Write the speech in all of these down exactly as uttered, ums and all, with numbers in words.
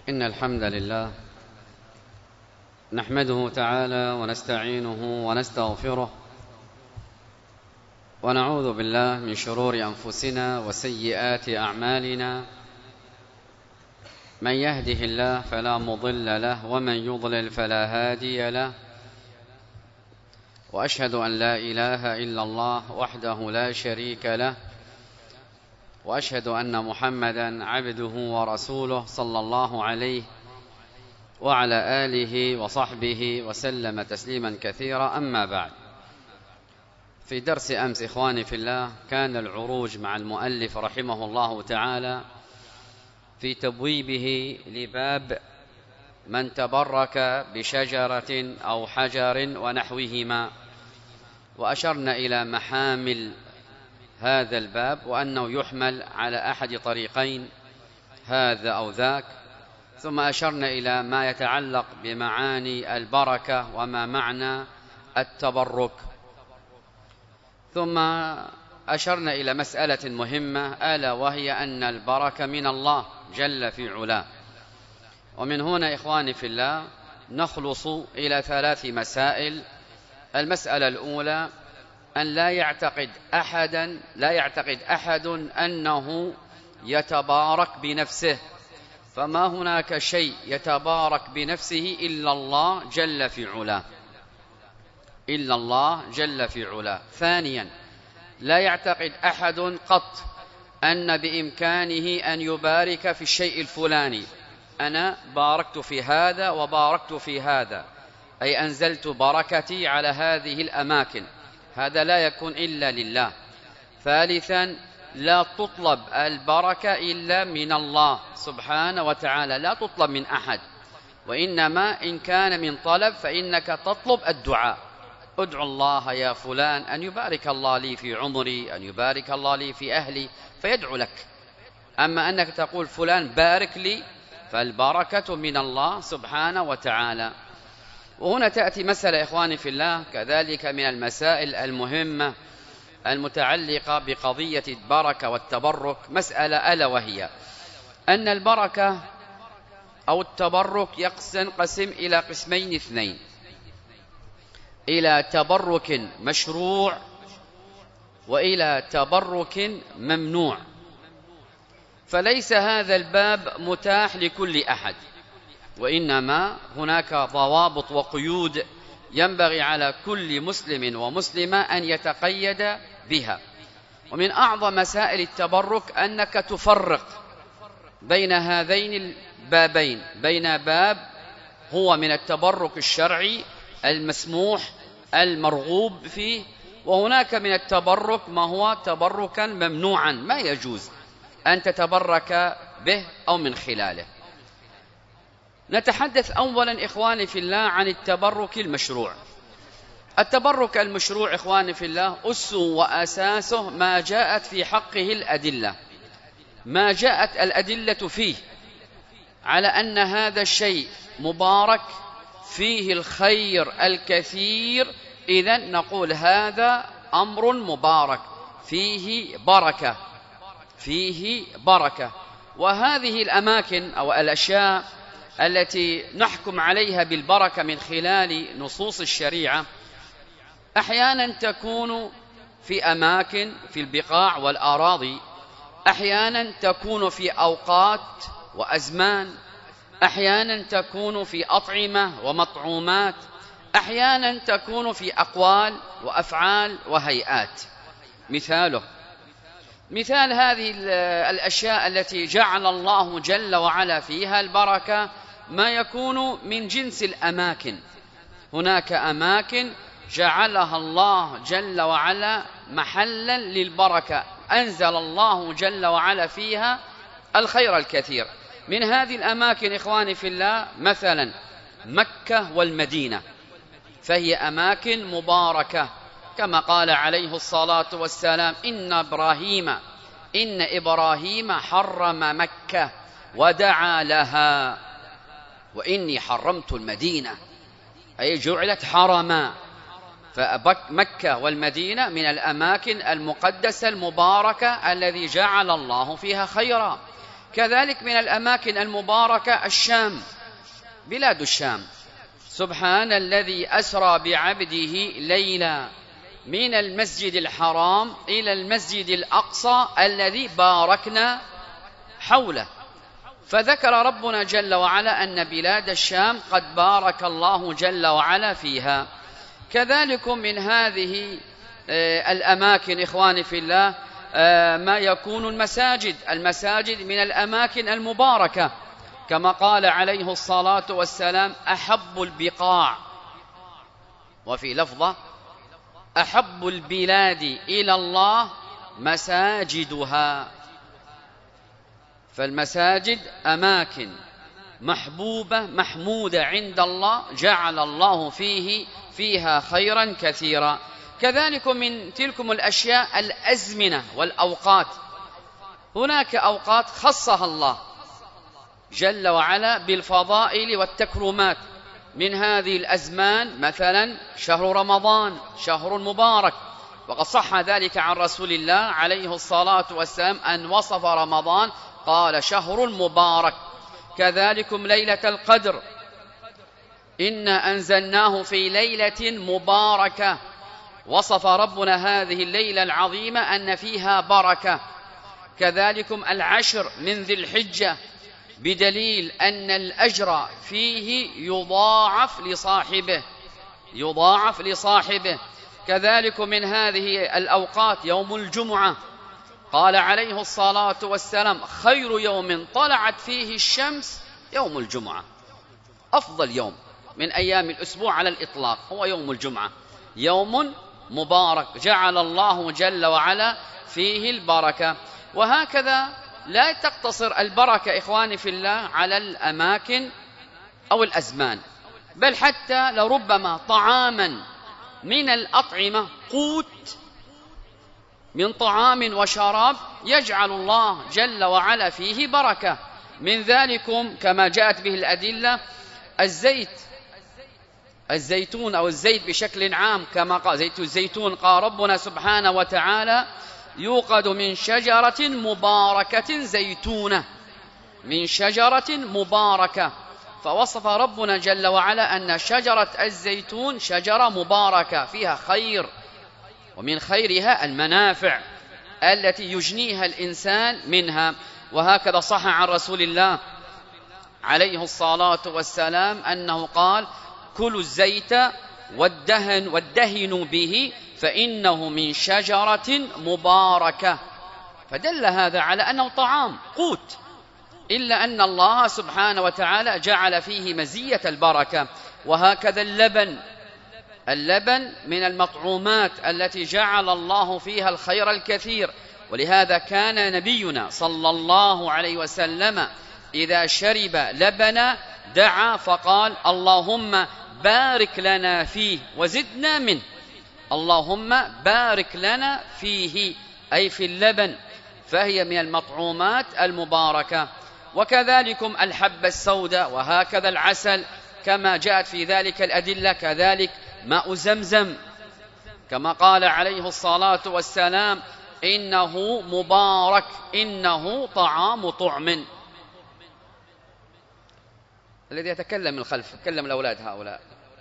إن الحمد لله نحمده تعالى ونستعينه ونستغفره ونعوذ بالله من شرور أنفسنا وسيئات أعمالنا. من يهده الله فلا مضل له ومن يضلل فلا هادي له، وأشهد أن لا إله إلا الله وحده لا شريك له، وأشهد أن محمدًا عبده ورسوله صلى الله عليه وعلى آله وصحبه وسلم تسليما كثيرا. أما بعد، في درس أمس إخواني في الله كان العروج مع المؤلف رحمه الله تعالى في تبويبه لباب من تبرك بشجرة أو حجر ونحوهما، وأشرنا إلى محامل هذا الباب وأنه يحمل على أحد طريقين، هذا أو ذاك. ثم أشرنا إلى ما يتعلق بمعاني البركة وما معنى التبرك. ثم أشرنا إلى مسألة مهمة، ألا وهي أن البركة من الله جل في علاه. ومن هنا إخواني في الله نخلص إلى ثلاث مسائل. المسألة الأولى أن لا يعتقد أحدا لا يعتقد أحد أنه يتبارك بنفسه، فما هناك شيء يتبارك بنفسه إلا الله جل في علاه، إلا الله جل في علاه. ثانيا، لا يعتقد أحد قط أن بإمكانه أن يبارك في الشيء الفلاني، أنا باركت في هذا وباركت في هذا، أي أنزلت بركتي على هذه الأماكن، هذا لا يكون إلا لله. ثالثا، لا تطلب البركة إلا من الله سبحانه وتعالى، لا تطلب من أحد، وإنما إن كان من طلب فإنك تطلب الدعاء. ادعو الله يا فلان أن يبارك الله لي في عمري، أن يبارك الله لي في أهلي، فيدعو لك. أما أنك تقول فلان بارك لي، فالبركة من الله سبحانه وتعالى. وهنا تأتي مسألة إخواني في الله كذلك من المسائل المهمة المتعلقة بقضية البركة والتبرك، مسألة ألا وهي أن البركة أو التبرك ينقسم إلى قسمين اثنين، إلى تبرك مشروع وإلى تبرك ممنوع. فليس هذا الباب متاح لكل أحد، وإنما هناك ضوابط وقيود ينبغي على كل مسلم ومسلمة أن يتقيد بها. ومن أعظم مسائل التبرك أنك تفرق بين هذين البابين، بين باب هو من التبرك الشرعي المسموح المرغوب فيه، وهناك من التبرك ما هو تبركا ممنوعا، ما يجوز أن تتبرك به أو من خلاله. نتحدث أولا إخواني في الله عن التبرك المشروع. التبرك المشروع إخواني في الله أسه وأساسه ما جاءت في حقه الأدلة، ما جاءت الأدلة فيه على أن هذا الشيء مبارك فيه الخير الكثير، إذن نقول هذا أمر مبارك فيه بركة، فيه بركة. وهذه الأماكن أو الأشياء التي نحكم عليها بالبركة من خلال نصوص الشريعة أحيانا تكون في أماكن في البقاع والأراضي، أحيانا تكون في أوقات وأزمان، أحيانا تكون في أطعمة ومطعومات، أحيانا تكون في أقوال وأفعال وهيئات. مثاله مثال هذه الأشياء التي جعل الله جل وعلا فيها البركة ما يكون من جنس الأماكن. هناك أماكن جعلها الله جل وعلا محلا للبركة، أنزل الله جل وعلا فيها الخير الكثير. من هذه الأماكن إخواني في الله مثلا مكة والمدينة، فهي أماكن مباركة، كما قال عليه الصلاة والسلام إن إبراهيم إن إبراهيم حرم مكة ودعا لها وإني حرمت المدينة، أي جعلت حرما. فمكة والمدينة من الأماكن المقدسة المباركة الذي جعل الله فيها خيرا. كذلك من الأماكن المباركة الشام، بلاد الشام. سبحان الذي أسرى بعبده ليلا من المسجد الحرام إلى المسجد الأقصى الذي باركنا حوله. فذكر ربنا جل وعلا أن بلاد الشام قد بارك الله جل وعلا فيها. كذلك من هذه الأماكن إخواني في الله ما يكون المساجد. المساجد من الأماكن المباركة، كما قال عليه الصلاة والسلام: أحب البقاع، وفي لفظة: أحب البلاد إلى الله مساجدها. فالمساجد أماكن محبوبة محمودة عند الله، جعل الله فيه فيها خيرا كثيرا. كذلك من تلكم الأشياء الأزمنة والأوقات. هناك أوقات خصها الله جل وعلا بالفضائل والتكرمات. من هذه الأزمان مثلا شهر رمضان، شهر مبارك، وقد صح ذلك عن رسول الله عليه الصلاة والسلام أن وصف رمضان قال: شهر مبارك. كذلكم ليلة القدر، إنا أنزلناه في ليلة مباركة، وصف ربنا هذه الليلة العظيمة أن فيها بركة. كذلكم العشر من ذي الحجة، بدليل أن الأجر فيه يضاعف لصاحبه يضاعف لصاحبه. كذلك من هذه الأوقات يوم الجمعة، قال عليه الصلاة والسلام: خير يوم طلعت فيه الشمس يوم الجمعة. أفضل يوم من أيام الأسبوع على الإطلاق هو يوم الجمعة، يوم مبارك جعل الله جل وعلا فيه البركة. وهكذا لا تقتصر البركة إخواني في الله على الأماكن أو الأزمان، بل حتى لربما طعاما من الأطعمة، قوت من طعام وشراب يجعل الله جل وعلا فيه بركة. من ذلكم كما جاءت به الأدلة الزيت، الزيتون أو الزيت بشكل عام، كما قال زيت الزيتون، قال ربنا سبحانه وتعالى: يوقد من شجرة مباركة زيتونة، من شجرة مباركة. فوصف ربنا جل وعلا أن شجرة الزيتون شجرة مباركة فيها خير، ومن خيرها المنافع التي يجنيها الإنسان منها. وهكذا صح عن رسول الله عليه الصلاة والسلام أنه قال: كلوا الزيت والدهن والدهنوا به فإنه من شجرة مباركة. فدل هذا على أنه طعام قوت، إلا أن الله سبحانه وتعالى جعل فيه مزية البركة. وهكذا اللبن، اللبن من المطعومات التي جعل الله فيها الخير الكثير. ولهذا كان نبينا صلى الله عليه وسلم إذا شرب لبنا دعا فقال: اللهم بارك لنا فيه وزدنا منه. اللهم بارك لنا فيه، أي في اللبن، فهي من المطعومات المباركة. وكذلكم الحبة السوداء، وهكذا العسل كما جاءت في ذلك الأدلة. كذلك ماء زمزم، كما قال عليه الصلاة والسلام: إنه مبارك، إنه طعام طعم. الذي يتكلم من الخلف، يتكلم الأولاد هؤلاء.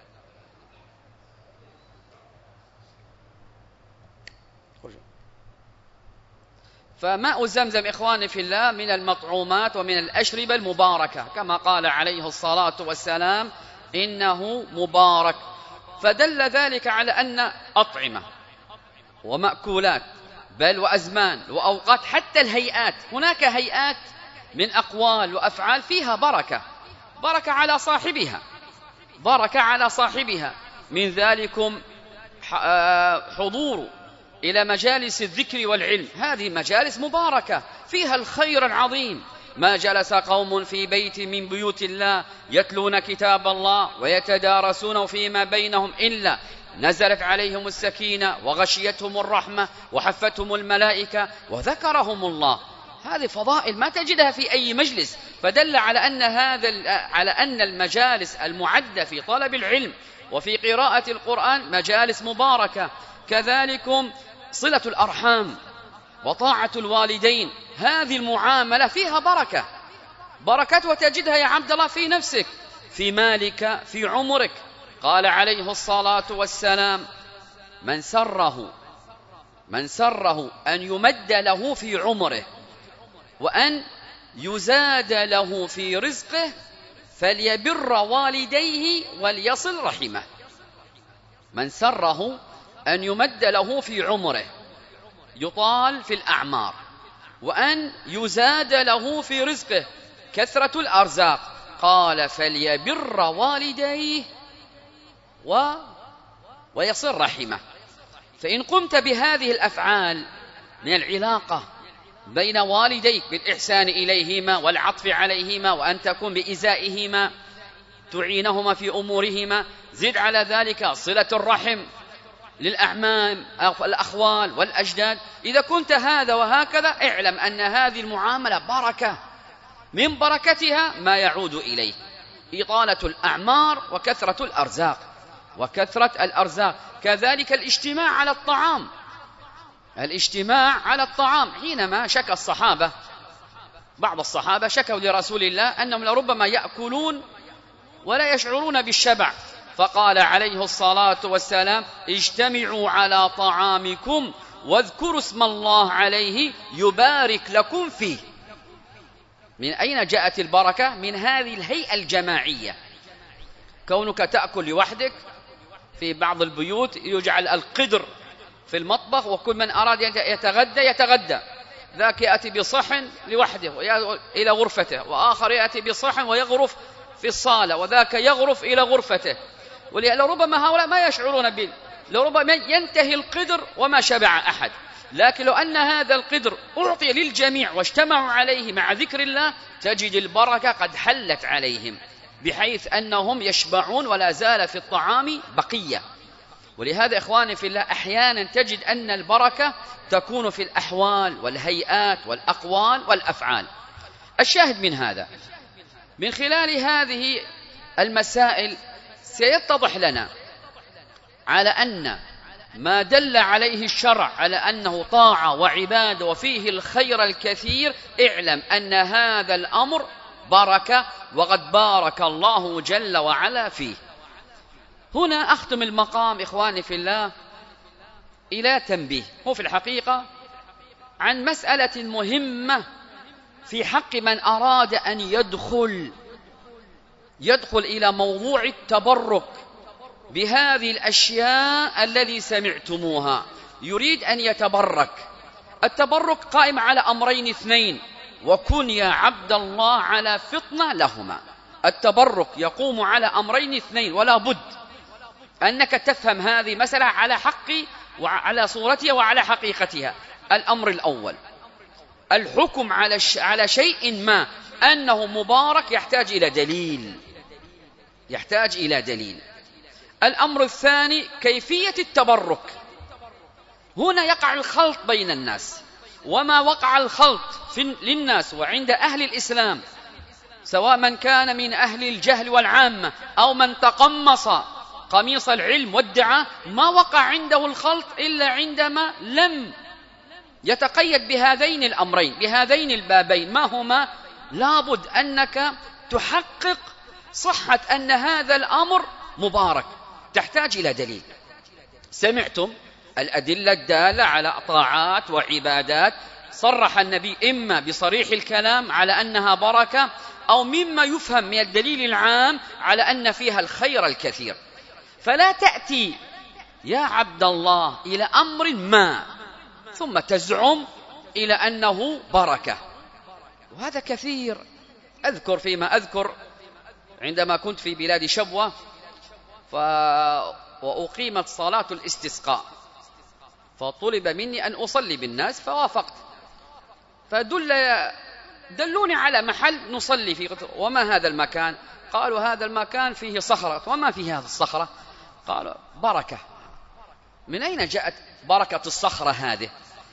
فماء زمزم إخواني في الله من المطعومات ومن الأشربة المباركة، كما قال عليه الصلاة والسلام: إنه مبارك. فدل ذلك على أن أطعمة ومأكولات، بل وأزمان وأوقات، حتى الهيئات، هناك هيئات من أقوال وأفعال فيها بركة، بركة على صاحبها، بركة على صاحبها. من ذلكم حضور إلى مجالس الذكر والعلم، هذه مجالس مباركة فيها الخير العظيم. ما جلس قوم في بيت من بيوت الله يتلون كتاب الله ويتدارسونه فيما بينهم إلا نزلت عليهم السكينة وغشيتهم الرحمة وحفتهم الملائكة وذكرهم الله. هذه فضائل ما تجدها في أي مجلس، فدل على أن هذا على أن المجالس المعدة في طلب العلم وفي قراءة القرآن مجالس مباركة. كذلك صلة الأرحام، وطاعة الوالدين، هذه المعاملة فيها بركة، بركة وتجدها يا عبد الله في نفسك، في مالك، في عمرك. قال عليه الصلاة والسلام: من سره من سره أن يمد له في عمره وأن يزاد له في رزقه فليبر والديه وليصل رحمه. من سره أن يمد له في عمره، يطال في الأعمار، وأن يزاد له في رزقه، كثرة الأرزاق، قال فليبر والديه و... ويصل رحمه. فإن قمت بهذه الأفعال من العلاقة بين والديك بالإحسان إليهما والعطف عليهما، وأن تكون بإزائهما تعينهما في أمورهما، زد على ذلك صلة الرحم للأعمام الأخوال والأجداد، إذا كنت هذا وهكذا اعلم أن هذه المعاملة بركة، من بركتها ما يعود إليه إطالة الأعمار وكثرة الأرزاق وكثرة الأرزاق. كذلك الاجتماع على الطعام، الاجتماع على الطعام. حينما شكى الصحابة، بعض الصحابة شكوا لرسول الله أنهم لربما يأكلون ولا يشعرون بالشبع، فقال عليه الصلاة والسلام: اجتمعوا على طعامكم واذكروا اسم الله عليه يبارك لكم فيه. من أين جاءت البركة؟ من هذه الهيئة الجماعية. كونك تأكل لوحدك، في بعض البيوت يجعل القدر في المطبخ وكل من أراد يتغدى يتغدى، ذاك يأتي بصحن لوحده إلى غرفته، وآخر يأتي بصحن ويغرف في الصالة، وذاك يغرف إلى غرفته. ولربما هؤلاء ما يشعرون به، لربما ينتهي القدر وما شبع أحد. لكن لو أن هذا القدر أعطي للجميع واجتمعوا عليه مع ذكر الله، تجد البركة قد حلت عليهم، بحيث أنهم يشبعون ولا زال في الطعام بقية. ولهذا إخواني في الله أحيانا تجد أن البركة تكون في الأحوال والهيئات والأقوال والأفعال. الشاهد من هذا، من خلال هذه المسائل سيتضح لنا على أن ما دل عليه الشرع على أنه طاعة وعبادة وفيه الخير الكثير، اعلم أن هذا الأمر بركة، وقد بارك الله جل وعلا فيه. هنا أختم المقام إخواني في الله إلى تنبيه، هو في الحقيقة عن مسألة مهمة في حق من أراد أن يدخل يدخل إلى موضوع التبرك بهذه الأشياء الذي سمعتموها، يريد أن يتبرك. التبرك قائم على أمرين اثنين، وكن يا عبد الله على فطنة لهما. التبرك يقوم على أمرين اثنين، ولا بد أنك تفهم هذه المسألة على حق وعلى صورتها وعلى حقيقتها. الأمر الأول، الحكم على على شيء ما أنه مبارك يحتاج إلى دليل، يحتاج إلى دليل. الأمر الثاني كيفية التبرك. هنا يقع الخلط بين الناس، وما وقع الخلط في للناس وعند أهل الإسلام، سواء من كان من أهل الجهل والعامة أو من تقمص قميص العلم وادعى، ما وقع عنده الخلط إلا عندما لم يتقيد بهذين الأمرين، بهذين البابين. ما هما؟ لابد أنك تحقق صحة أن هذا الأمر مبارك، تحتاج إلى دليل. سمعتم الأدلة الدالة على طاعات وعبادات صرح النبي إما بصريح الكلام على أنها بركة، أو مما يفهم من الدليل العام على أن فيها الخير الكثير. فلا تأتي يا عبد الله إلى أمر ما ثم تزعم إلى أنه بركة، وهذا كثير. أذكر فيما أذكر عندما كنت في بلاد شبوة ف... وأقيمت صلاة الاستسقاء، فطلب مني أن أصلي بالناس فوافقت، فدل دلوني على محل نصلي فيه. وما هذا المكان؟ قالوا هذا المكان فيه صخرة. وما في هذه الصخرة؟ قالوا بركة. من أين جاءت بركة الصخرة هذه؟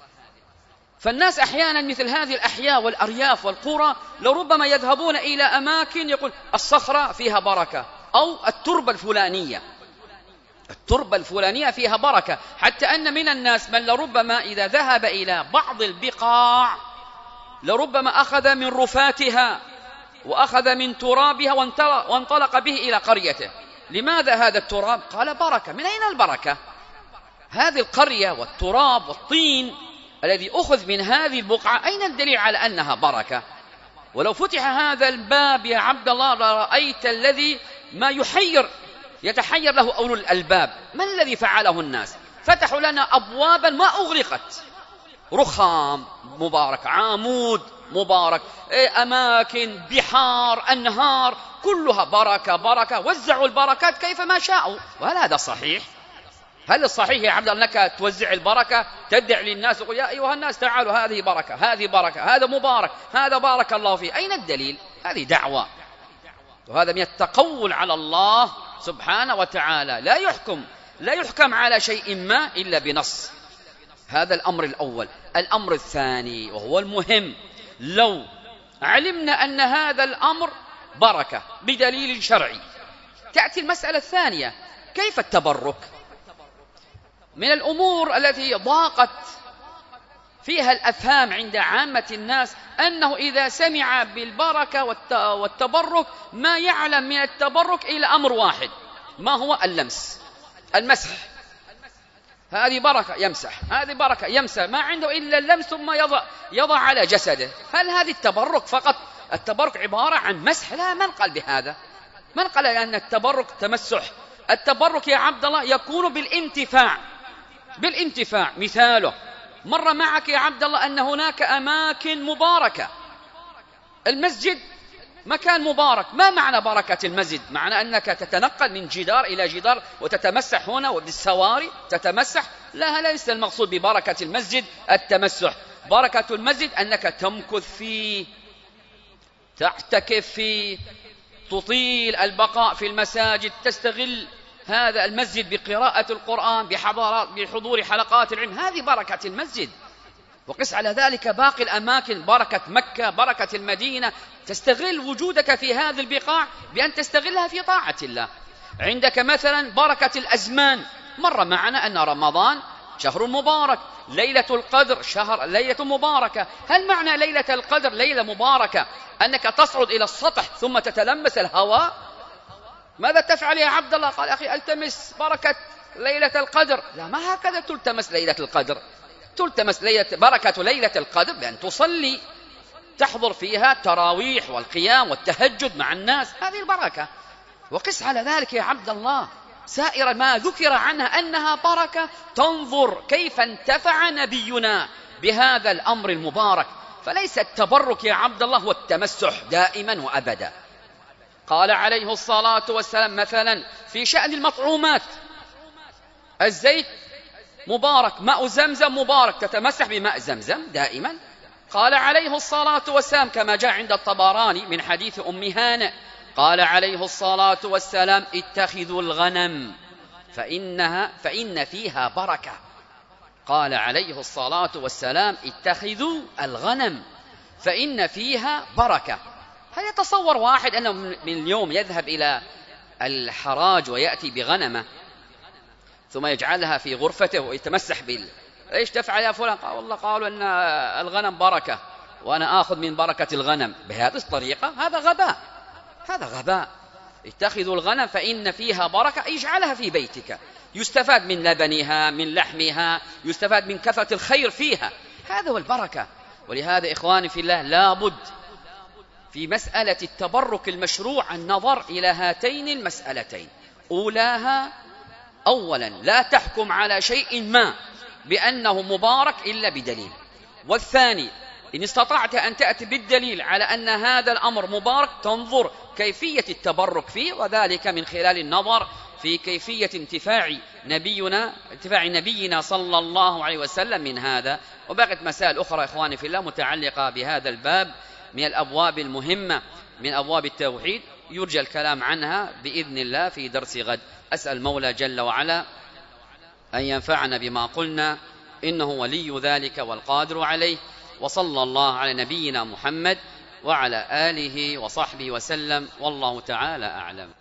فالناس أحيانا مثل هذه الأحياء والأرياف والقرى لربما يذهبون إلى أماكن يقول الصخرة فيها بركة، أو التربة الفلانية. التربة الفلانية فيها بركة، حتى أن من الناس من لربما إذا ذهب إلى بعض البقاع لربما أخذ من رفاتها وأخذ من ترابها وانطلق به إلى قريته. لماذا هذا التراب؟ قال بركة. من أين البركة؟ هذه القرية والتراب والطين الذي أخذ من هذه البقعة، أين الدليل على أنها بركة؟ ولو فتح هذا الباب يا عبد الله لرأيت الذي ما يحير يتحير له أولو الألباب. ما الذي فعله الناس؟ فتحوا لنا أبوابا ما أغلقت، رخام مبارك، عامود مبارك، أماكن، بحار، أنهار، كلها بركة بركة، وزعوا البركات كيف ما شاءوا. وهل هذا صحيح؟ هل الصحيح يا عبد الله أنك توزع البركة، تدعي للناس وقل يا أيها الناس تعالوا هذه بركة، هذه بركة، هذا مبارك، هذا بارك الله فيه؟ أين الدليل؟ هذه دعوة، وهذا من التقول على الله سبحانه وتعالى. لا يحكم لا يحكم على شيء ما إلا بنص. هذا الأمر الأول. الأمر الثاني وهو المهم، لو علمنا أن هذا الأمر بركة بدليل شرعي، تأتي المسألة الثانية، كيف التبرك؟ من الأمور التي ضاقت فيها الأفهام عند عامة الناس أنه إذا سمع بالبركة والتبرك ما يعلم من التبرك إلى أمر واحد، ما هو؟ اللمس، المسح. هذه بركة يمسح، هذه بركة يمسح، ما عنده إلا اللمس ثم يضع, يضع على جسده. هل هذه التبرك فقط؟ التبرك عبارة عن مسح؟ لا، من قال بهذا؟ من قال أن التبرك تمسح؟ التبرك يا عبد الله يكون بالانتفاع، بالانتفاع. مثاله مر معك يا عبد الله أن هناك أماكن مباركة، المسجد مكان مبارك. ما معنى بركة المسجد؟ معنى أنك تتنقل من جدار إلى جدار وتتمسح هنا وبالسواري تتمسح؟ لا، هذا ليس المقصود ببركة المسجد التمسح. بركة المسجد أنك تمكث فيه، تعتكف فيه، تطيل البقاء في المساجد، تستغل هذا المسجد بقراءة القرآن، بحضور حلقات العلم. هذه بركة المسجد. وقس على ذلك باقي الأماكن، بركة مكة، بركة المدينة. تستغل وجودك في هذه البقاع بأن تستغلها في طاعة الله. عندك مثلا بركة الأزمان، مر معنا أن رمضان شهر مبارك، ليلة القدر شهر ليلة مباركة. هل معنى ليلة القدر ليلة مباركة أنك تصعد إلى السطح ثم تتلمس الهواء؟ ماذا تفعل يا عبد الله؟ قال أخي ألتمس بركة ليلة القدر. لا، ما هكذا تلتمس ليلة القدر. تلتمس ليلة بركة ليلة القدر بأن تصلي، تحضر فيها التراويح والقيام والتهجد مع الناس، هذه البركة. وقس على ذلك يا عبد الله سائر ما ذكر عنها أنها بركة، تنظر كيف انتفع نبينا بهذا الأمر المبارك. فليس التبرك يا عبد الله هو التمسح دائما وأبدا. قال عليه الصلاة والسلام مثلا في شأن المطعومات، الزيت مبارك، ماء زمزم مبارك، تتمسح بماء زمزم دائما. قال عليه الصلاة والسلام كما جاء عند الطبراني من حديث أم هانئ، قال عليه الصلاة والسلام اتخذوا الغنم فإنها فإن فيها بركة. قال عليه الصلاة والسلام اتخذوا الغنم فإن فيها بركة. هل يتصور واحد أنه من اليوم يذهب إلى الحراج ويأتي بغنمة ثم يجعلها في غرفته ويتمسح بال ايش تفعل يا فلان؟ قال والله قالوا ان الغنم بركة وانا اخذ من بركة الغنم. بهذه الطريقة هذا غباء، هذا غباء. اتخذوا الغنم فإن فيها بركة، يجعلها في بيتك، يستفاد من لبنها، من لحمها، يستفاد من كثرة الخير فيها، هذا هو البركة. ولهذا إخواني في الله لابد في مسألة التبرك المشروع النظر إلى هاتين المسألتين. أولاها أولا لا تحكم على شيء ما بأنه مبارك إلا بدليل. والثاني إن استطعت أن تأتي بالدليل على أن هذا الأمر مبارك تنظر كيفية التبرك فيه، وذلك من خلال النظر في كيفية انتفاع نبينا انتفاع نبينا صلى الله عليه وسلم من هذا. وبقت مسائل أخرى إخواني في الله متعلقة بهذا الباب من الأبواب المهمة من أبواب التوحيد، يرجى الكلام عنها بإذن الله في درس غد. أسأل المولى جل وعلا أن ينفعنا بما قلنا، إنه ولي ذلك والقادر عليه. وصلى الله على نبينا محمد وعلى آله وصحبه وسلم، والله تعالى أعلم.